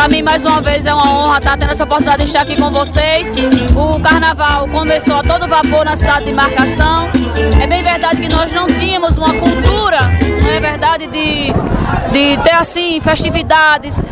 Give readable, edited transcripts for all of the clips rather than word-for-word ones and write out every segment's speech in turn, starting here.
Para mim, mais uma vez, é uma honra estar tendo essa oportunidade de estar aqui com vocês. O carnaval começou a todo vapor na cidade de Marcação. É bem verdade que nós não tínhamos uma cultura, não é verdade, de ter assim festividades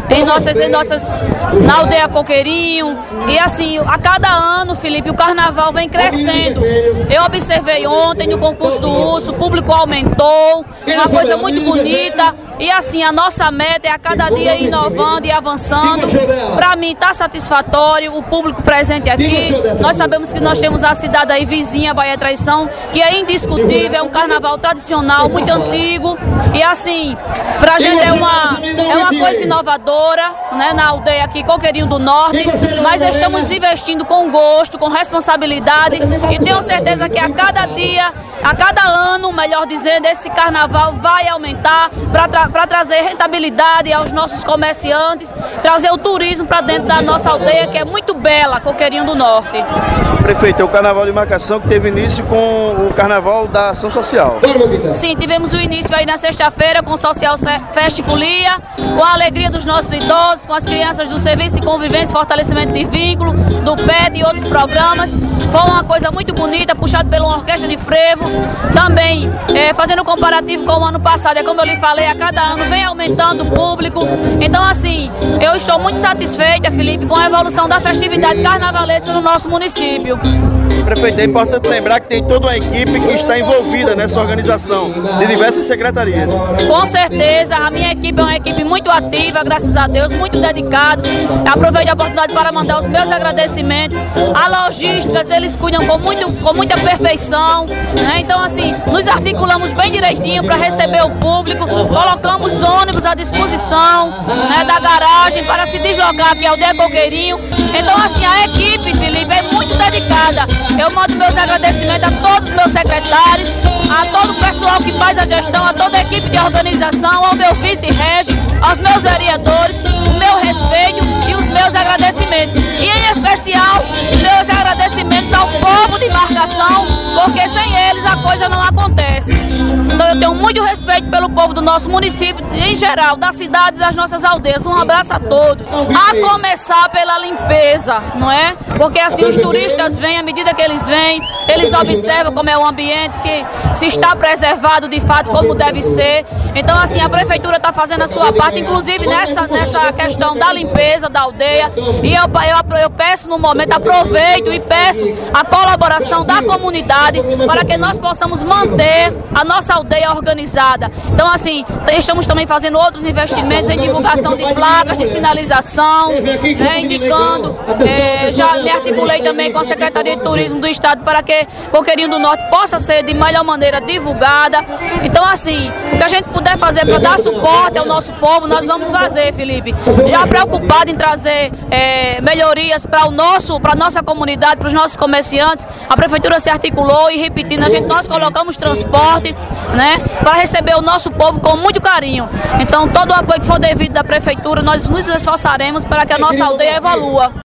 na aldeia Coqueirinho. E assim, a cada ano, Felipe, o carnaval vem crescendo. Eu observei ontem no concurso do Urso, o público aumentou, uma coisa muito bonita. E assim, a nossa meta é a cada dia ir inovando e avançando. Para mim está satisfatório o público presente aqui. Nós sabemos que nós temos a cidade aí vizinha, Bahia Traição, que é indiscutível, é um carnaval tradicional, muito antigo. E assim, para a gente é uma coisa inovadora, né, na aldeia aqui, Coqueirinho do Norte. Mas estamos investindo com gosto, com responsabilidade. E tenho certeza que a cada dia, a cada ano, melhor dizendo, esse carnaval vai aumentar para trazer rentabilidade aos nossos comerciantes, trazer o turismo para dentro da nossa aldeia, que é muito bela, Coqueirinho do Norte. Prefeito, é o Carnaval de Marcação que teve início com o Carnaval da Ação Social. Sim, tivemos o início aí na sexta-feira com o Social Fest Folia, com a alegria dos nossos idosos, com as crianças do Serviço de Convivência e Fortalecimento de Vínculo, do PET e outros programas. Foi uma coisa muito bonita, puxado pela orquestra de frevo. Também, fazendo um comparativo com o ano passado, é como eu lhe falei, a cada ano vem aumentando o público. Então, assim, eu estou muito satisfeita, Felipe, com a evolução da festividade carnavalesca no nosso município. Prefeito, é importante lembrar que tem toda uma equipe que está envolvida nessa organização, de diversas secretarias. Com certeza, a minha equipe é uma equipe muito ativa, graças a Deus, muito dedicados. Aproveito a oportunidade para mandar os meus agradecimentos. A logística, eles cuidam com muita perfeição, né? Então, assim, nos articulamos bem direitinho para receber o público, colocamos ônibus à disposição, né, da garagem para se deslocar aqui ao aldeia Coqueirinho. Então, assim, a equipe, Felipe, é muito dedicada. Eu mando meus agradecimentos a todos os meus secretários, a todo o pessoal que faz a gestão, a toda a equipe de organização, ao meu vice-regi, aos meus vereadores, o meu respeito e os meus agradecimentos. E em especial, meus agradecimentos ao povo de Marcação, porque sem eles a coisa não acontece. Então eu tenho muito respeito pelo povo do nosso município, em geral, da cidade e das nossas aldeias. Um abraço a todos. A começar pela limpeza, não é? Porque assim os turistas vêm, à medida que eles vêm, eles observam como é o ambiente, se está preservado de fato como deve ser. Então assim, a prefeitura está fazendo a sua parte, inclusive nessa questão da limpeza da aldeia. E eu peço no momento, aproveito e peço a colaboração da comunidade para que nós possamos manter a nossa aldeia organizada. Então assim, estamos também fazendo outros investimentos em divulgação de placas, de sinalização, né, indicando, já me articulei também com a Secretaria de Turismo do Estado para que Coqueirinho do Norte possa ser de melhor maneira divulgada. Então assim, o que a gente puder fazer para dar suporte ao nosso povo, nós vamos fazer, Felipe. Já preocupado em trazer melhorias para a nossa comunidade, para os nossos comerciantes, a Prefeitura se articulou e repetindo, nós colocamos transporte, né, para receber o nosso povo com muito carinho. Então todo o apoio que for devido da Prefeitura, nós nos esforçaremos para que a nossa aldeia evolua.